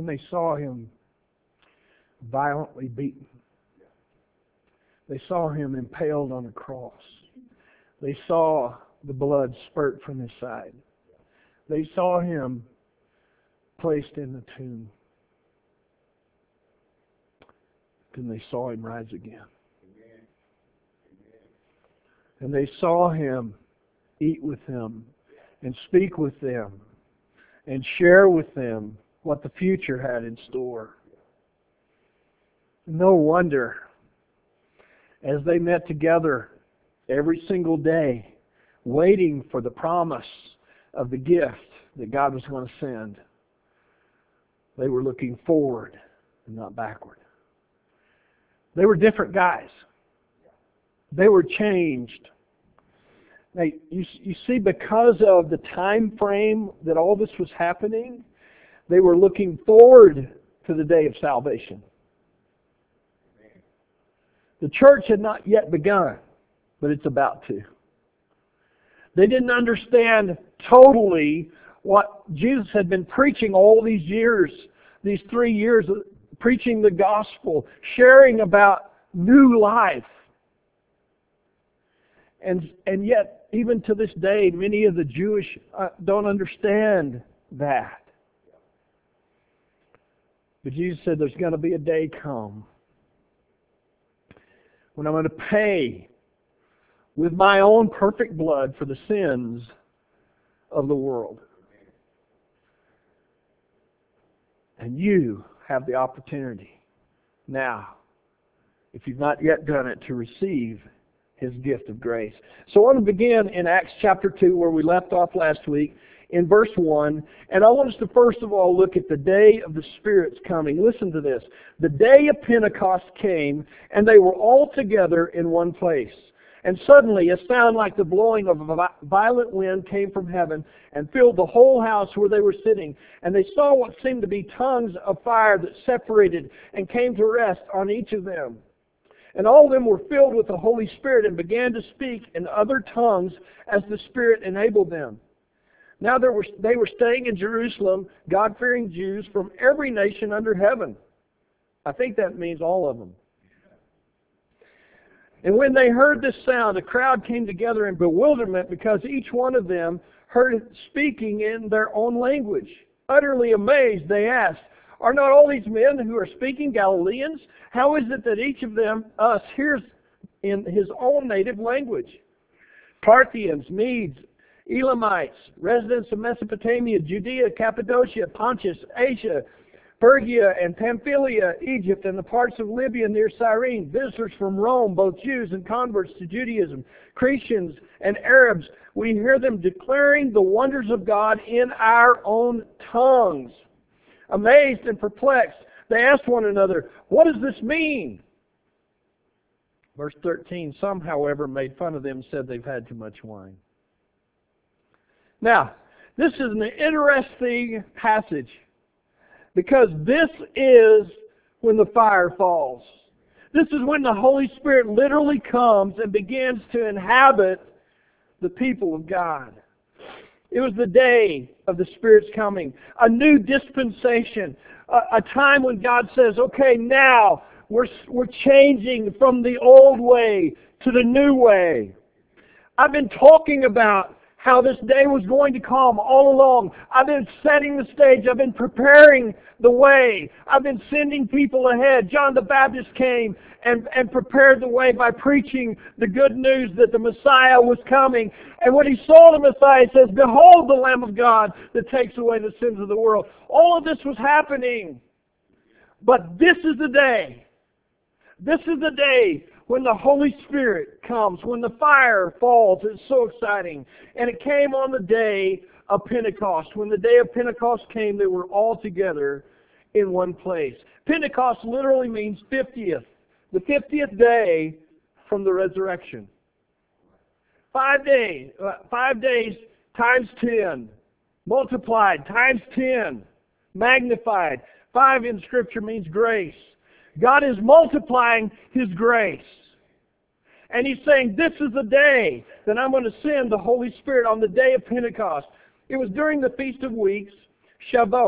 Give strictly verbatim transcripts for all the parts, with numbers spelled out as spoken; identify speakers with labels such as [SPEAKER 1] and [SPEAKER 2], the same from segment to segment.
[SPEAKER 1] they saw him violently beaten. They saw him impaled on a cross. They saw the blood spurt from his side. They saw him placed in the tomb. And they saw him rise again. And they saw him eat with them and speak with them and share with them what the future had in store. No wonder, as they met together every single day, waiting for the promise of the gift that God was going to send, they were looking forward and not backward. They were different guys. They were changed. Now, you, you see, because of the time frame that all this was happening, they were looking forward to the day of salvation. The church had not yet begun, but it's about to. They didn't understand totally what Jesus had been preaching all these years, these three years, preaching the gospel, sharing about new life. And, and yet, even to this day, many of the Jewish uh, don't understand that. But Jesus said there's going to be a day come when I'm going to pay with my own perfect blood for the sins of the world. And you have the opportunity now, if you've not yet done it, to receive His gift of grace. So I want to begin in Acts chapter two, where we left off last week, in verse one. And I want us to first of all look at the day of the Spirit's coming. Listen to this. The day of Pentecost came, and they were all together in one place. And suddenly a sound like the blowing of a violent wind came from heaven and filled the whole house where they were sitting. And they saw what seemed to be tongues of fire that separated and came to rest on each of them. And all of them were filled with the Holy Spirit and began to speak in other tongues as the Spirit enabled them. Now there were, they were staying in Jerusalem, God-fearing Jews from every nation under heaven. I think that means all of them. And when they heard this sound, a crowd came together in bewilderment because each one of them heard it speaking in their own language. Utterly amazed, they asked, "Are not all these men who are speaking Galileans? How is it that each of them, us, hears in his own native language?" Parthians, Medes, Elamites, residents of Mesopotamia, Judea, Cappadocia, Pontus, Asia, Phrygia and Pamphylia, Egypt, and the parts of Libya near Cyrene, visitors from Rome, both Jews and converts to Judaism, Cretans and Arabs, we hear them declaring the wonders of God in our own tongues. Amazed and perplexed, they asked one another, "What does this mean?" Verse thirteen, some, however, made fun of them and said they've had too much wine. Now, this is an interesting passage, because this is when the fire falls. This is when the Holy Spirit literally comes and begins to inhabit the people of God. It was the day of the Spirit's coming, a new dispensation, a, a time when God says, okay, now we're, we're changing from the old way to the new way. I've been talking about how this day was going to come all along. I've been setting the stage. I've been preparing the way. I've been sending people ahead. John the Baptist came and, and prepared the way by preaching the good news that the Messiah was coming. And when he saw the Messiah, he says, "Behold the Lamb of God that takes away the sins of the world." All of this was happening. But this is the day. This is the day when the Holy Spirit comes, when the fire falls. It's so exciting. And it came on the day of Pentecost. When the day of Pentecost came, they were all together in one place. Pentecost literally means fiftieth. The fiftieth day from the resurrection. Five days. Uh, five days times ten. Multiplied times ten. Magnified. Five in Scripture means grace. God is multiplying His grace. And He's saying, this is the day that I'm going to send the Holy Spirit, on the day of Pentecost. It was during the Feast of Weeks, Shavuot,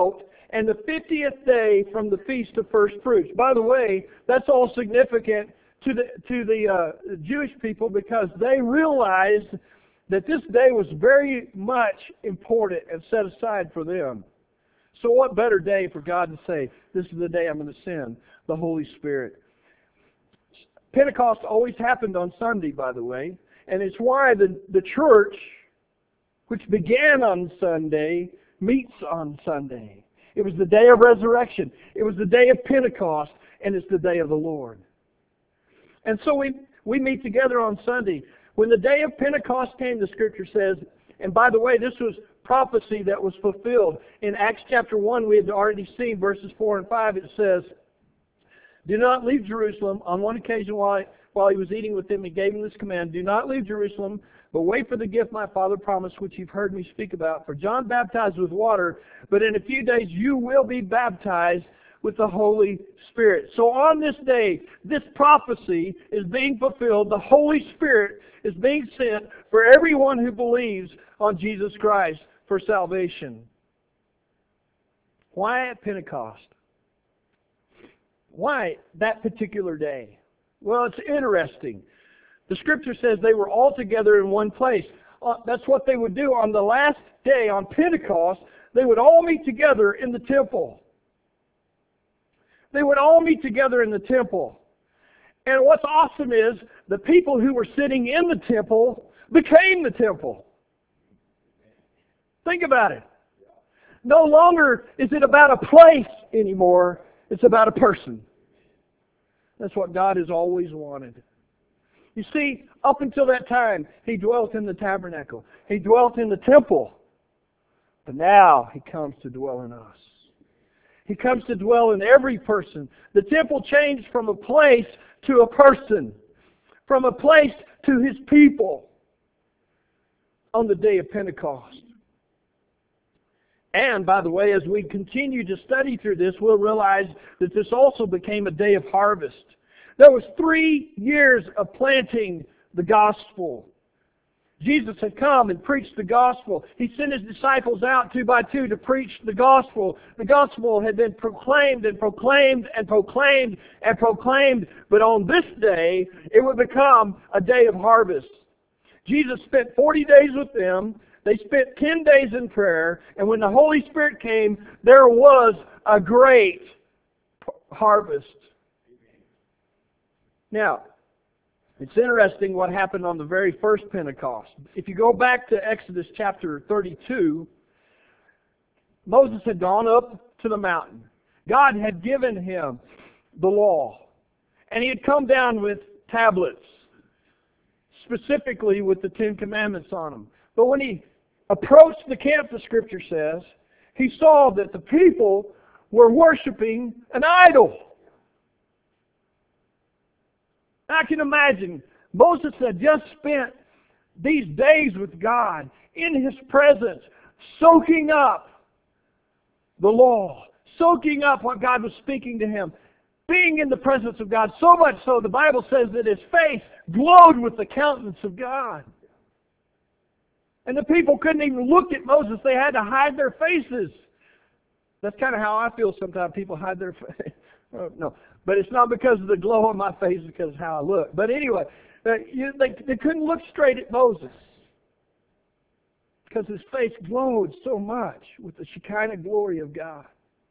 [SPEAKER 1] and the fiftieth day from the Feast of First Fruits. By the way, that's all significant to the to the uh, Jewish people because they realized that this day was very much important and set aside for them. So what better day for God to say, this is the day I'm going to send the Holy Spirit. Pentecost always happened on Sunday, by the way, and it's why the, the church, which began on Sunday, meets on Sunday. It was the day of resurrection. It was the day of Pentecost, and it's the day of the Lord. And so we, we meet together on Sunday. When the day of Pentecost came, the Scripture says, and by the way, this was prophecy that was fulfilled. In Acts chapter one, we had already seen verses four and five, it says, do not leave Jerusalem. On one occasion while, while he was eating with them, he gave them this command, do not leave Jerusalem, but wait for the gift my Father promised, which you've heard me speak about. For John baptized with water, but in a few days you will be baptized with the Holy Spirit. So on this day, this prophecy is being fulfilled. The Holy Spirit is being sent for everyone who believes on Jesus Christ for salvation. Why at Pentecost? Why that particular day? Well, it's interesting. The Scripture says they were all together in one place. Uh, that's what they would do on the last day, on Pentecost. They would all meet together in the temple. They would all meet together in the temple. And what's awesome is the people who were sitting in the temple became the temple. Think about it. No longer is it about a place anymore. It's about a person. That's what God has always wanted. You see, up until that time, He dwelt in the tabernacle. He dwelt in the temple. But now He comes to dwell in us. He comes to dwell in every person. The temple changed from a place to a person. From a place to His people. On the day of Pentecost. And, by the way, as we continue to study through this, we'll realize that this also became a day of harvest. There was three years of planting the gospel. Jesus had come and preached the gospel. He sent His disciples out two by two to preach the gospel. The gospel had been proclaimed and proclaimed and proclaimed and proclaimed. But on this day, it would become a day of harvest. Jesus spent forty days with them. They spent ten days in prayer. And when the Holy Spirit came, there was a great harvest. Now, it's interesting what happened on the very first Pentecost. If you go back to Exodus chapter thirty-two, Moses had gone up to the mountain. God had given him the law. And He had come down with tablets, specifically with the Ten Commandments on them. But when He approached the camp, the Scripture says, He saw that the people were worshiping an idol. I can imagine Moses had just spent these days with God in His presence, soaking up the law, soaking up what God was speaking to him, being in the presence of God, so much so the Bible says that his face glowed with the countenance of God. And the people couldn't even look at Moses. They had to hide their faces. That's kind of how I feel sometimes. People hide their face. No, but it's not because of the glow on my face, it's because of how I look. But anyway, uh, you, they, they couldn't look straight at Moses because his face glowed so much with the Shekinah glory of God.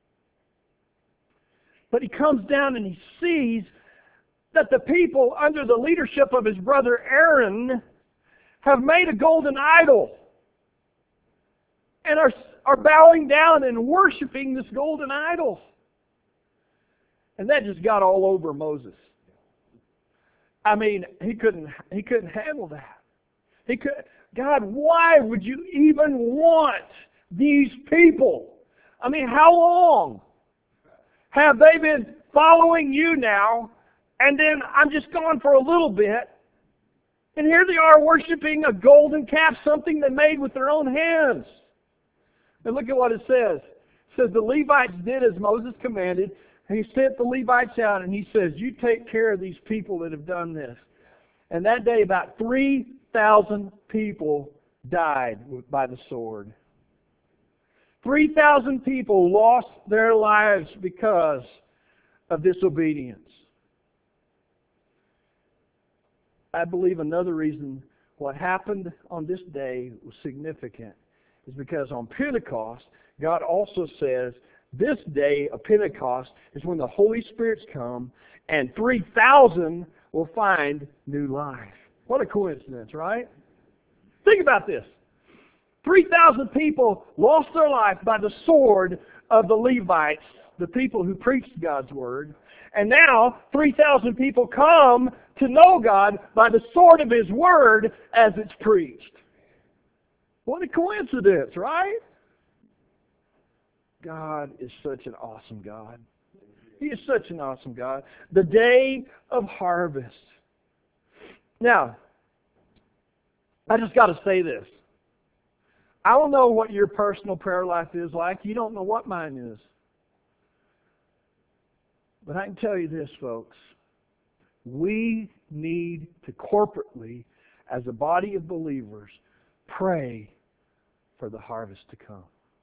[SPEAKER 1] But he comes down and he sees that the people under the leadership of his brother Aaron have made a golden idol and are, are bowing down and worshiping this golden idol. And that just got all over Moses. I mean, he couldn't he couldn't handle that. He could God, why would you even want these people? I mean, how long have they been following you now? And then I'm just gone for a little bit. And here they are worshiping a golden calf, something they made with their own hands. And look at what it says. It says the Levites did as Moses commanded. He sent the Levites out and he says, you take care of these people that have done this. And that day about three thousand people died by the sword. three thousand people lost their lives because of disobedience. I believe another reason what happened on this day was significant is because on Pentecost, God also says this day of Pentecost is when the Holy Spirit's come and three thousand will find new life. What a coincidence, right? Think about this. three thousand people lost their life by the sword of the Levites, the people who preached God's Word. And now three thousand people come to know God by the sword of His Word as it's preached. What a coincidence, right? God is such an awesome God. He is such an awesome God. The day of harvest. Now, I just got to say this. I don't know what your personal prayer life is like. You don't know what mine is. But I can tell you this, folks. We need to corporately, as a body of believers, pray for the harvest to come.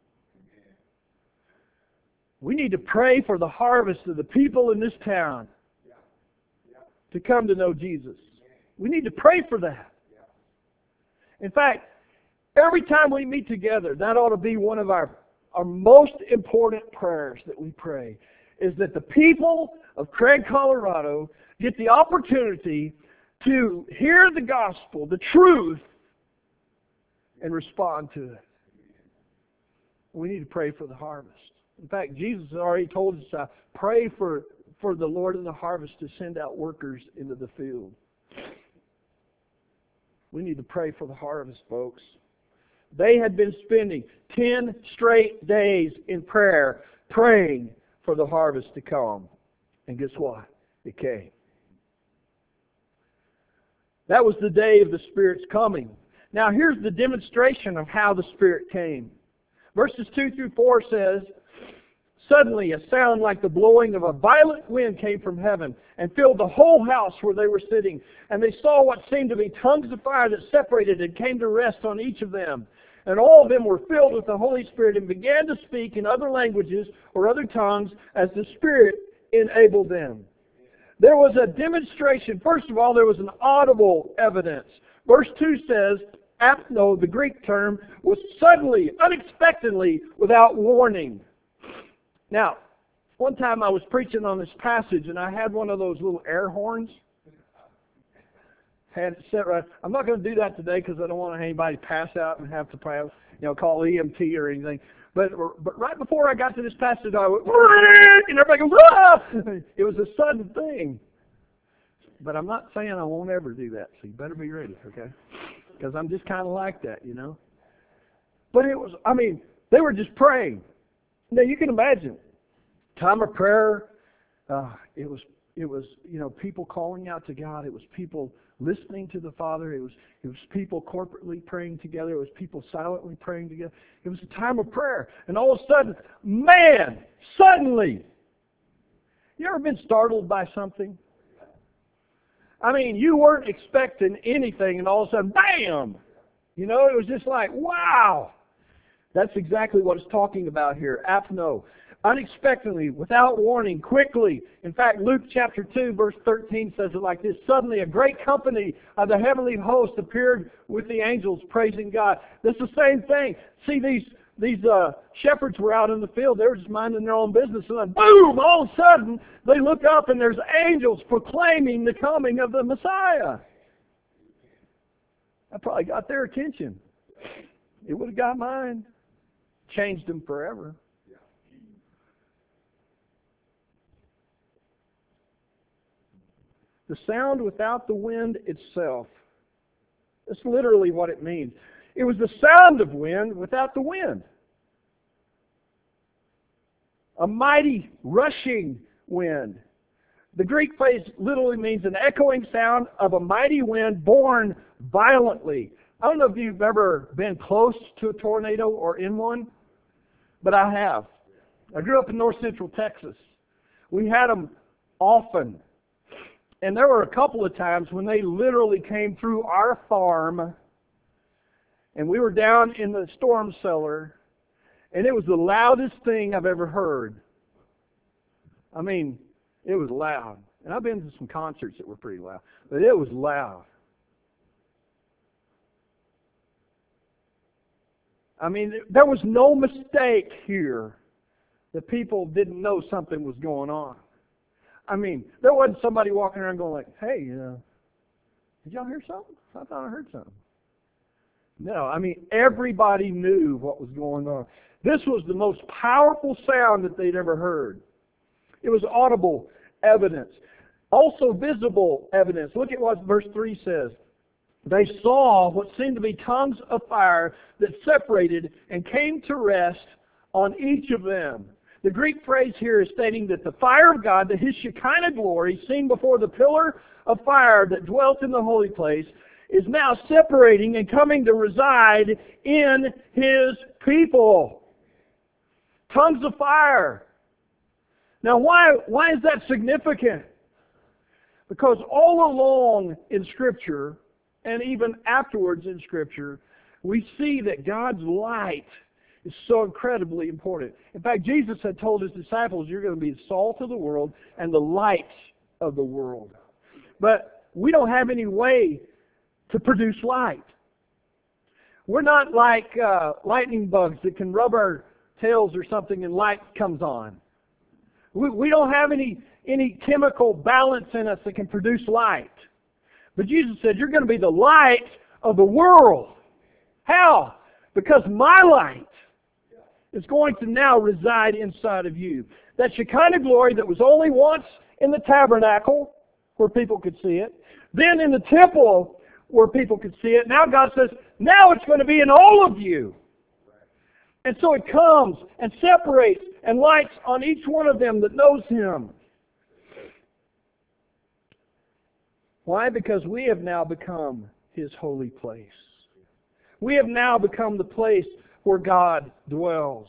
[SPEAKER 1] We need to pray for the harvest of the people in this town to come to know Jesus. We need to pray for that. In fact, every time we meet together, that ought to be one of our, our most important prayers that we pray, is that the people of Craig, Colorado get the opportunity to hear the gospel, the truth, and respond to it. We need to pray for the harvest. In fact, Jesus has already told us to pray for, for the Lord of the harvest to send out workers into the field. We need to pray for the harvest, folks. They had been spending ten straight days in prayer, praying for the harvest to come. And guess what? It came. That was the day of the Spirit's coming. Now here's the demonstration of how the Spirit came. Verses two through four says, "Suddenly a sound like the blowing of a violent wind came from heaven and filled the whole house where they were sitting. And they saw what seemed to be tongues of fire that separated and came to rest on each of them. And all of them were filled with the Holy Spirit and began to speak in other languages or other tongues as the Spirit enabled them." There was a demonstration. First of all, there was an audible evidence. Verse two says, apno, the Greek term, was suddenly, unexpectedly, without warning. Now, one time I was preaching on this passage and I had one of those little air horns. Had it set right. I'm not going to do that today because I don't want anybody to pass out and have to, you know, call E M T or anything. But but right before I got to this passage, I went, and everybody goes, ah! It was a sudden thing. But I'm not saying I won't ever do that, so you better be ready, okay? Because I'm just kind of like that, you know. But it was, I mean, they were just praying. Now you can imagine, time of prayer. Uh, it was, it was, you know, people calling out to God. It was people listening to the Father. It was, it was people corporately praying together. It was people silently praying together. It was a time of prayer. And all of a sudden, man, suddenly, you ever been startled by something? I mean, you weren't expecting anything, and all of a sudden, bam! You know, it was just like, wow! That's exactly what it's talking about here. Apno. Unexpectedly, without warning, quickly. In fact, Luke chapter two, verse thirteen says it like this. Suddenly a great company of the heavenly host appeared with the angels praising God. That's the same thing. See, these these uh, shepherds were out in the field. They were just minding their own business. And then boom, all of a sudden, they look up and there's angels proclaiming the coming of the Messiah. That probably got their attention. It would have got mine. Changed them forever. The sound without the wind itself. That's literally what it means. It was the sound of wind without the wind. A mighty rushing wind. The Greek phrase literally means an echoing sound of a mighty wind born violently. I don't know if you've ever been close to a tornado or in one, but I have. I grew up in north central Texas. We had them often. And there were a couple of times when they literally came through our farm, and we were down in the storm cellar, And it was the loudest thing I've ever heard. I mean, it was loud. And I've been to some concerts that were pretty loud, but it was loud. I mean, there was no mistake here that people didn't know something was going on. I mean, there wasn't somebody walking around going like, hey, uh, did y'all hear something? I thought I heard something. No, I mean, everybody knew what was going on. This was the most powerful sound that they'd ever heard. It was audible evidence. Also visible evidence. Look at what verse three says. They saw what seemed to be tongues of fire that separated and came to rest on each of them. The Greek phrase here is stating that the fire of God, that His Shekinah glory, seen before the pillar of fire that dwelt in the holy place, is now separating and coming to reside in His people. Tongues of fire. Now why, why is that significant? Because all along in Scripture, and even afterwards in Scripture, we see that God's light is so incredibly important. In fact, Jesus had told His disciples, you're going to be the salt of the world and the light of the world. But we don't have any way to produce light. We're not like uh, lightning bugs that can rub our tails or something and light comes on. We, we don't have any, any chemical balance in us that can produce light. But Jesus said, you're going to be the light of the world. How? Because my light is going to now reside inside of you. That Shekinah glory that was only once in the tabernacle, where people could see it, then in the temple, where people could see it. Now God says, now it's going to be in all of you. And so it comes and separates and lights on each one of them that knows Him. Why? Because we have now become His holy place. We have now become the place where God dwells.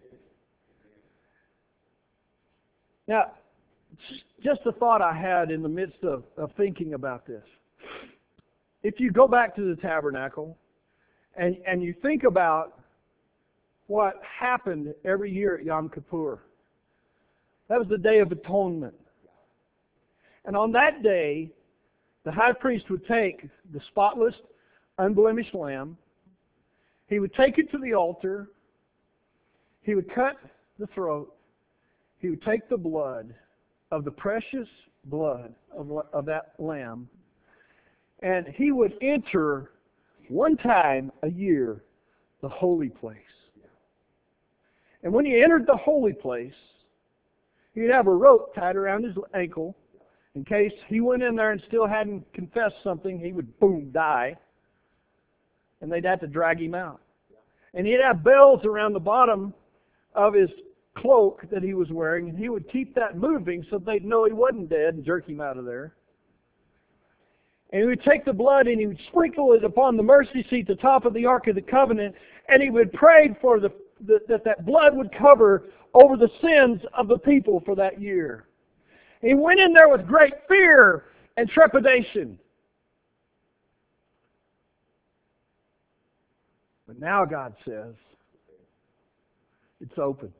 [SPEAKER 1] Now, just a thought I had in the midst of, of thinking about this. If you go back to the tabernacle and, and you think about what happened every year at Yom Kippur, that was the Day of Atonement. And on that day, the high priest would take the spotless, unblemished lamb. He would take it to the altar. He would cut the throat. He would take the blood of the precious blood of, of that lamb, and he would enter one time a year the holy place. And when he entered the holy place, he'd have a rope tied around his ankle in case he went in there and still hadn't confessed something. He would, boom, die. And they'd have to drag him out. And he'd have bells around the bottom of his cloak that he was wearing, and he would keep that moving so they'd know he wasn't dead and jerk him out of there. And he would take the blood and he would sprinkle it upon the mercy seat, the top of the Ark of the Covenant, and he would pray for the, the that that blood would cover over the sins of the people for that year. And he went in there with great fear and trepidation. But now God says, it's open.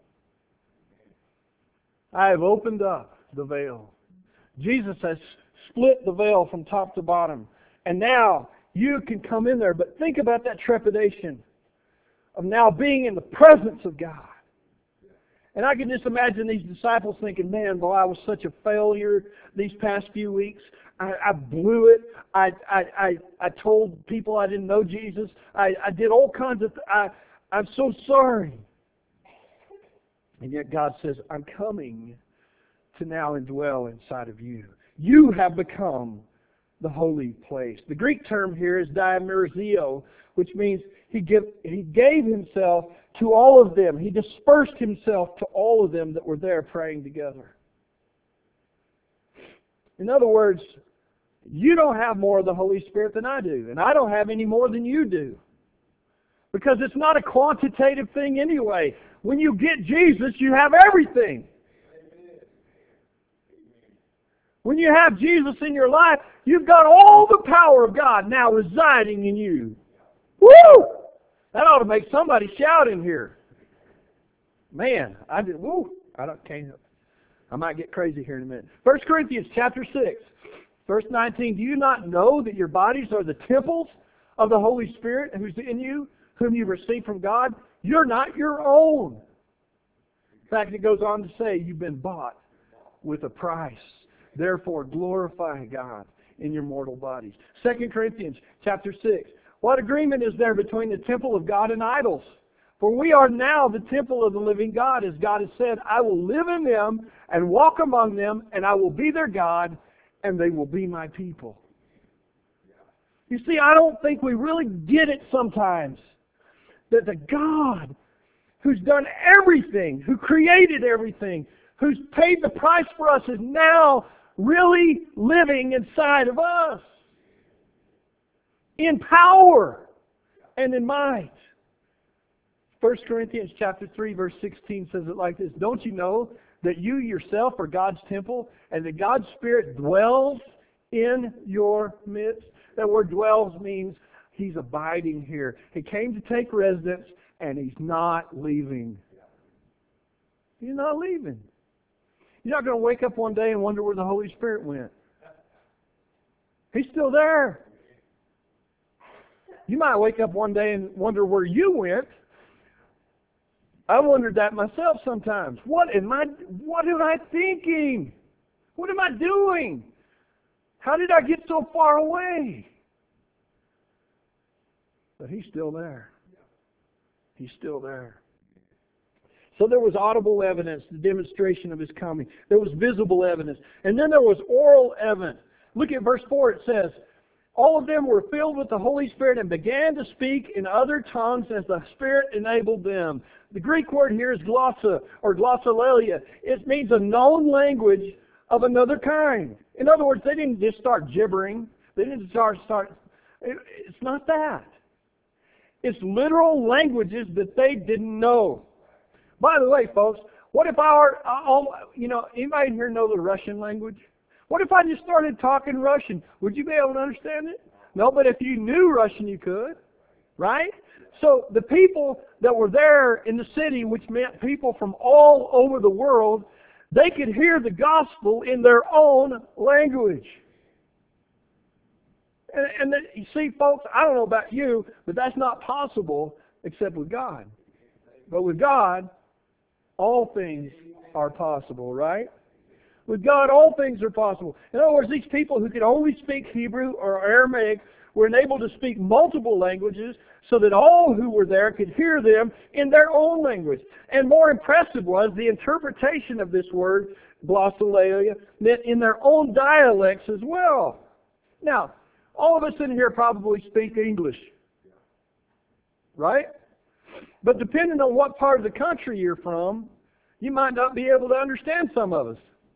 [SPEAKER 1] I have opened up the veil. Jesus has split the veil from top to bottom. And now you can come in there. But think about that trepidation of now being in the presence of God. And I can just imagine these disciples thinking, man, boy, I was such a failure these past few weeks. I, I blew it. I, I, I, I told people I didn't know Jesus. I, I did all kinds of... Th- I, I'm so sorry. And yet God says, I'm coming to now indwell inside of you. You have become the holy place. The Greek term here is diamerizio, which means he, give, he gave himself to all of them. He dispersed himself to all of them that were there praying together. In other words, you don't have more of the Holy Spirit than I do, and I don't have any more than you do. Because it's not a quantitative thing anyway. When you get Jesus, you have everything. When you have Jesus in your life, you've got all the power of God now residing in you. Woo! That ought to make somebody shout in here. Man, I did, woo, I don't, can't, I might get crazy here in a minute. First Corinthians chapter six, verse nineteen. Do you not know that your bodies are the temples of the Holy Spirit who's in you, whom you received from God? You're not your own. In fact, it goes on to say, you've been bought with a price. Therefore, glorify God in your mortal bodies. Second Corinthians chapter six. What agreement is there between the temple of God and idols? For we are now the temple of the living God, as God has said, I will live in them and walk among them, and I will be their God, and they will be my people. You see, I don't think we really get it sometimes, that the God who's done everything, who created everything, who's paid the price for us, is now really living inside of us. In power and in might. First Corinthians chapter three, verse sixteen says it like this. Don't you know that you yourself are God's temple and that God's Spirit dwells in your midst? That word dwells means He's abiding here. He came to take residence and He's not leaving. He's not leaving. You're not going to wake up one day and wonder where the Holy Spirit went. He's still there. You might wake up one day and wonder where you went. I wondered that myself sometimes. What am I, what am I thinking? What am I doing? How did I get so far away? But He's still there. He's still there. So there was audible evidence, the demonstration of His coming. There was visible evidence. And then there was oral evidence. Look at verse four. It says, all of them were filled with the Holy Spirit and began to speak in other tongues as the Spirit enabled them. The Greek word here is glossa or glossolalia. It means a known language of another kind. In other words, they didn't just start gibbering. They didn't start, start it's not that. It's literal languages that they didn't know. By the way, folks, what if I were, you know, anybody here know the Russian language? What if I just started talking Russian? Would you be able to understand it? No, but if you knew Russian, you could, right? So the people that were there in the city, which meant people from all over the world, they could hear the gospel in their own language. And, and the, you see, folks, I don't know about you, but that's not possible except with God. But with God, all things are possible, right? With God, all things are possible. In other words, these people who could only speak Hebrew or Aramaic were enabled to speak multiple languages so that all who were there could hear them in their own language. And more impressive was the interpretation of this word, glossolalia, meant in their own dialects as well. Now, all of us in here probably speak English, right? But depending on what part of the country you're from, you might not be able to understand some of us.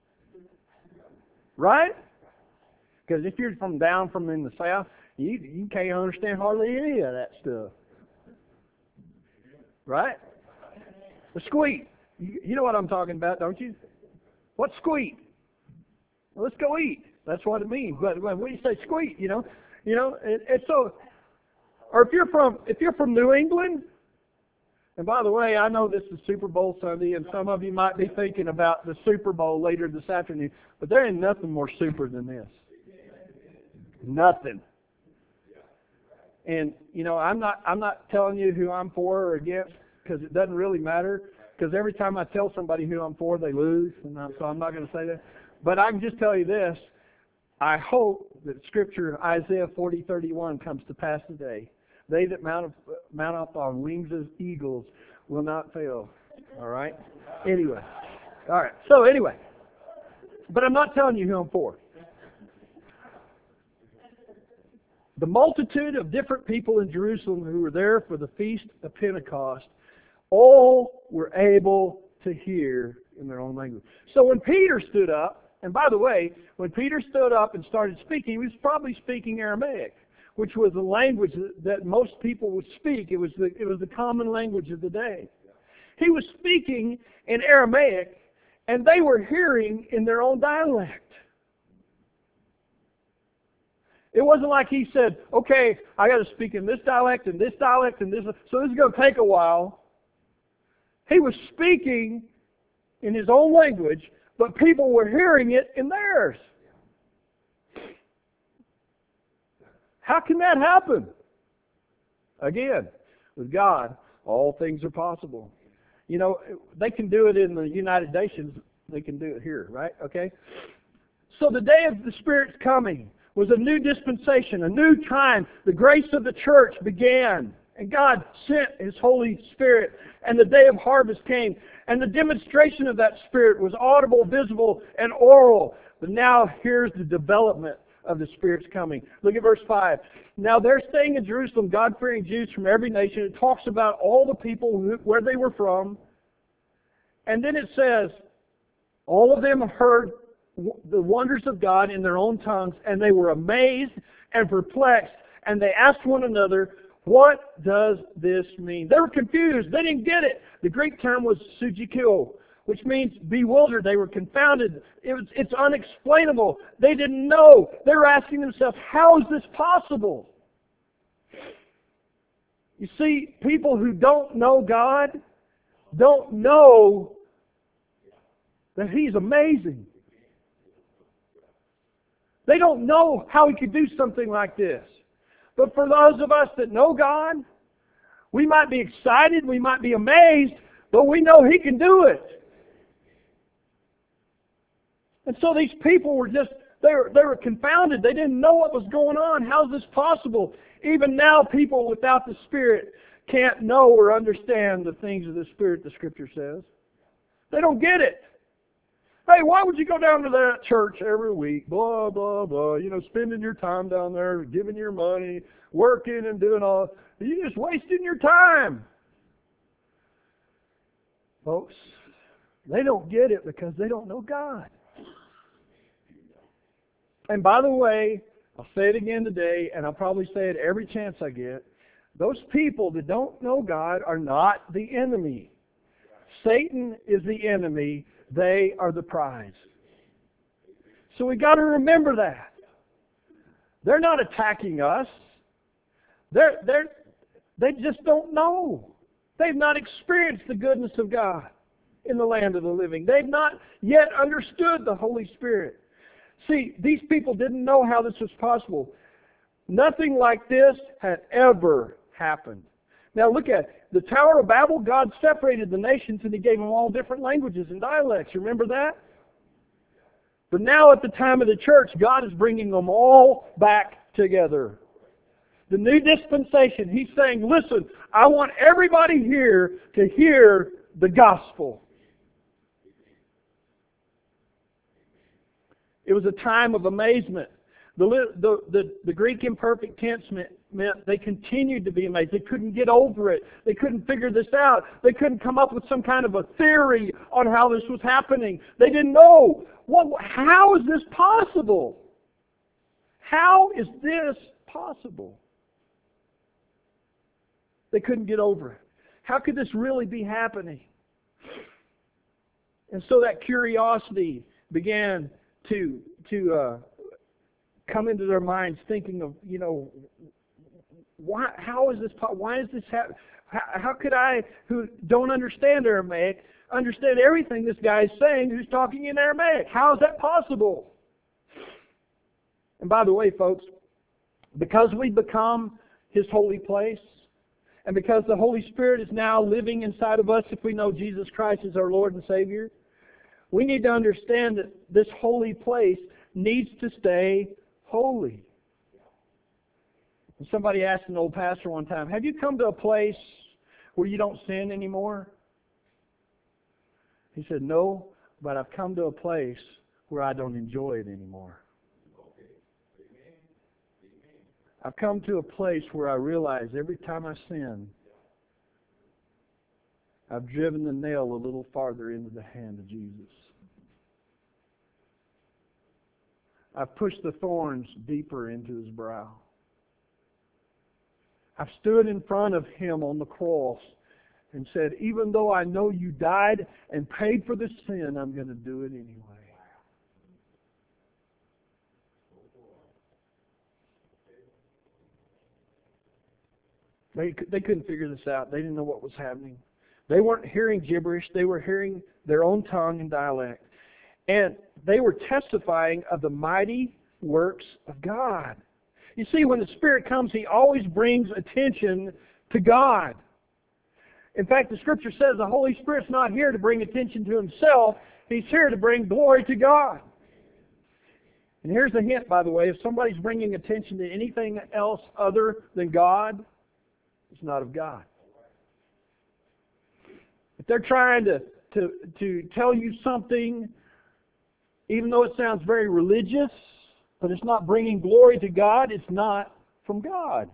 [SPEAKER 1] Right? Because if you're from down from in the south, you, you can't understand hardly any of that stuff. Right? The squeak. You, you know what I'm talking about, don't you? What's squeak? Well, let's go eat. That's what it means. But when you say squeak, you know, you know, and, and so, or if you're from if you're from New England. And by the way, I know this is Super Bowl Sunday, and some of you might be thinking about the Super Bowl later this afternoon, but there ain't nothing more super than this. Nothing. And, you know, I'm not I'm not telling you who I'm for or against, because it doesn't really matter, because every time I tell somebody who I'm for, they lose, and I'm, so I'm not going to say that. But I can just tell you this. I hope that Scripture, Isaiah forty thirty-one, comes to pass today. They that mount up, mount up on wings as eagles will not fail. All right? Anyway. All right. So anyway. But I'm not telling you who I'm for. The multitude of different people in Jerusalem who were there for the Feast of Pentecost, all were able to hear in their own language. So when Peter stood up, and by the way, when Peter stood up and started speaking, he was probably speaking Aramaic, which was the language that most people would speak. It was the, it was the common language of the day. He was speaking in Aramaic, and they were hearing in their own dialect. It wasn't like he said, okay, I got to speak in this dialect and this dialect and this, so this is going to take a while. He was speaking in his own language, but people were hearing it in theirs. How can that happen? Again, with God, all things are possible. You know, they can do it in the United Nations. They can do it here, right? Okay? So the day of the Spirit's coming was a new dispensation, a new time. The grace of the church began. And God sent His Holy Spirit. And the day of harvest came. And the demonstration of that Spirit was audible, visible, and oral. But now here's the development of the Spirit's coming. Look at verse five. Now they're staying in Jerusalem, God-fearing Jews from every nation. It talks about all the people who, where they were from. And then it says, all of them heard the wonders of God in their own tongues, and they were amazed and perplexed, and they asked one another, what does this mean? They were confused. They didn't get it. The Greek term was sujikio, which means bewildered. They were confounded. It was, it's unexplainable. They didn't know. They were asking themselves, how is this possible? You see, people who don't know God don't know that He's amazing. They don't know how He could do something like this. But for those of us that know God, we might be excited, we might be amazed, but we know He can do it. And so these people were just, they were, they were confounded. They didn't know what was going on. How is this possible? Even now, people without the Spirit can't know or understand the things of the Spirit, the Scripture says. They don't get it. Hey, why would you go down to that church every week? Blah, blah, blah. You know, spending your time down there, giving your money, working and doing all. You're just wasting your time. Folks, they don't get it because they don't know God. And by the way, I'll say it again today, and I'll probably say it every chance I get. Those people that don't know God are not the enemy. Satan is the enemy. They are the prize. So we got to remember that. They're not attacking us. They're, they're, they just don't know. They've not experienced the goodness of God in the land of the living. They've not yet understood the Holy Spirit. See, these people didn't know how this was possible. Nothing like this had ever happened. Now look at it. The Tower of Babel, God separated the nations and He gave them all different languages and dialects. Remember that? But now at the time of the church, God is bringing them all back together. The new dispensation, He's saying, listen, I want everybody here to hear the gospel. It was a time of amazement. The, the, the, the Greek imperfect tense meant, meant they continued to be amazed. They couldn't get over it. They couldn't figure this out. They couldn't come up with some kind of a theory on how this was happening. They didn't know. What, how is this possible? How is this possible? They couldn't get over it. How could this really be happening? And so that curiosity began to to uh, come into their minds, thinking of, you know, why? How is this? Why is this happening? How, how could I, who don't understand Aramaic, understand everything this guy is saying, who's talking in Aramaic? How is that possible? And by the way, folks, because we become His holy place, and because the Holy Spirit is now living inside of us, if we know Jesus Christ is our Lord and Savior, we need to understand that this holy place needs to stay holy. And somebody asked an old pastor one time, have you come to a place where you don't sin anymore? He said, no, but I've come to a place where I don't enjoy it anymore. I've come to a place where I realize every time I sin, I've driven the nail a little farther into the hand of Jesus. I've pushed the thorns deeper into His brow. I've stood in front of Him on the cross and said, even though I know You died and paid for the sin, I'm going to do it anyway. They, they couldn't figure this out. They didn't know what was happening. They weren't hearing gibberish. They were hearing their own tongue and dialect. And they were testifying of the mighty works of God. You see, when the Spirit comes, He always brings attention to God. In fact, the Scripture says the Holy Spirit's not here to bring attention to Himself. He's here to bring glory to God. And here's a hint, by the way. If somebody's bringing attention to anything else other than God, it's not of God. If they're trying to, to, to tell you something, even though it sounds very religious, but it's not bringing glory to God, it's not from God.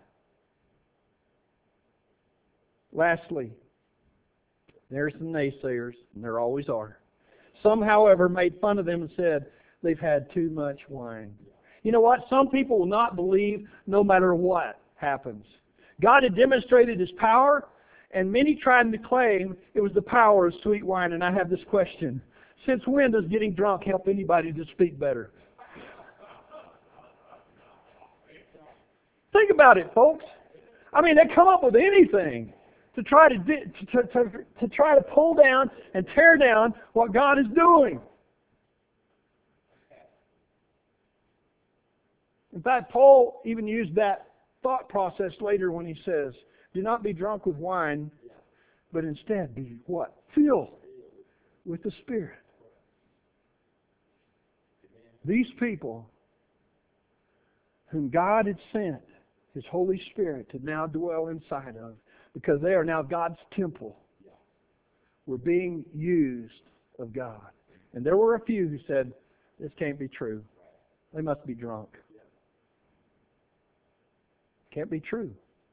[SPEAKER 1] Lastly, there's some naysayers, and there always are. Some, however, made fun of them and said they've had too much wine. You know what? Some people will not believe no matter what happens. God had demonstrated His power, and many tried to claim it was the power of sweet wine. And I have this question. Since when does getting drunk help anybody to speak better? Think about it, folks. I mean, they come up with anything to try to, to, to, to try to pull down and tear down what God is doing. In fact, Paul even used that thought process later when he says, do not be drunk with wine, but instead be what? Filled with the Spirit. These people whom God had sent His Holy Spirit to now dwell inside of, because they are now God's temple, were being used of God. And there were a few who said, this can't be true. They must be drunk. Can't be true.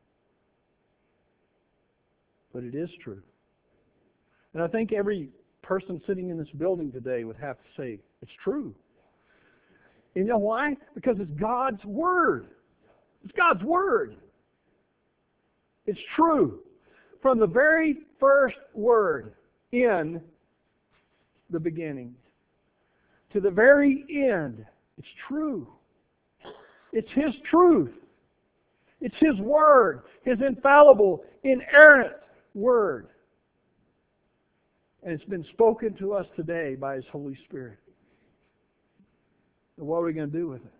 [SPEAKER 1] But it is true. And I think every person sitting in this building today would have to say, it's true. You know why? Because it's God's Word. It's God's Word. It's true. From the very first word, in the beginning, to the very end, it's true. It's His truth. It's His Word, His infallible, inerrant Word. And it's been spoken to us today by His Holy Spirit. And what are we going to do with it?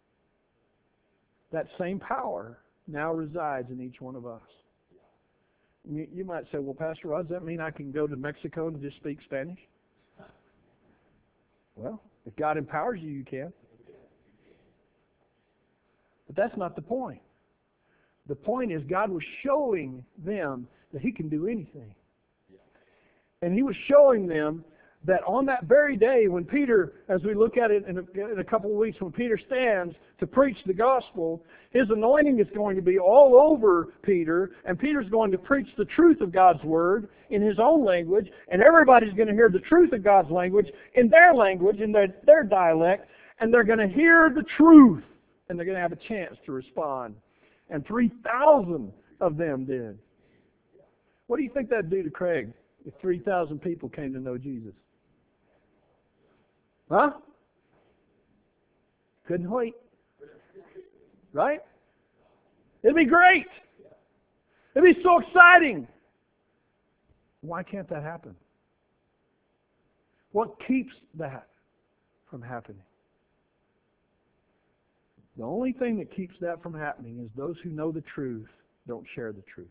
[SPEAKER 1] That same power now resides in each one of us. You, you might say, well, Pastor Rod, does that mean I can go to Mexico and just speak Spanish? Well, if God empowers you, you can. But that's not the point. The point is God was showing them that He can do anything. And He was showing them that on that very day when Peter, as we look at it in a, in a couple of weeks, when Peter stands to preach the gospel, his anointing is going to be all over Peter, and Peter's going to preach the truth of God's Word in his own language, and everybody's going to hear the truth of God's language in their language, in their, their dialect, and they're going to hear the truth, and they're going to have a chance to respond. And three thousand of them did. What do you think that'd do to Craig if three thousand people came to know Jesus? Huh? Couldn't wait. Right? It'd be great. It'd be so exciting. Why can't that happen? What keeps that from happening? The only thing that keeps that from happening is those who know the truth don't share the truth.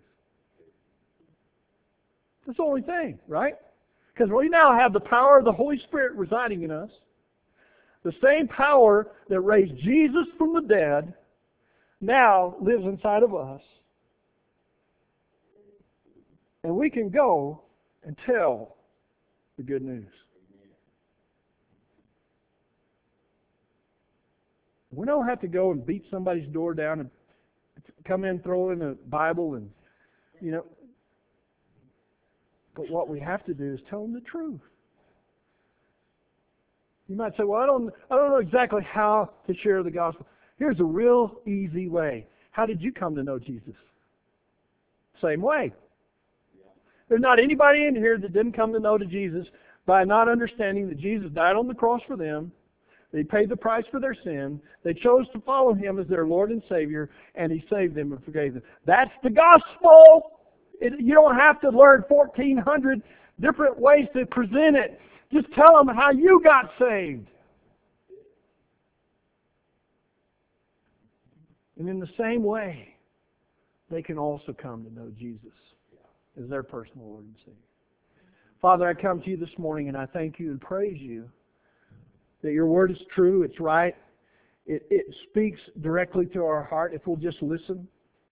[SPEAKER 1] That's the only thing, right? Because we now have the power of the Holy Spirit residing in us. The same power that raised Jesus from the dead now lives inside of us. And we can go and tell the good news. We don't have to go and beat somebody's door down and come in, throw in a Bible, and, you know. But what we have to do is tell them the truth. You might say, well, I don't, I don't know exactly how to share the gospel. Here's a real easy way. How did you come to know Jesus? Same way. There's not anybody in here that didn't come to know to Jesus by not understanding that Jesus died on the cross for them. They paid the price for their sin. They chose to follow Him as their Lord and Savior, and He saved them and forgave them. That's the gospel. It, you don't have to learn fourteen hundred different ways to present it. Just tell them how you got saved. And in the same way, they can also come to know Jesus as their personal Lord and Savior. Father, I come to you this morning and I thank you and praise you that your word is true, it's right, it, it speaks directly to our heart if we'll just listen.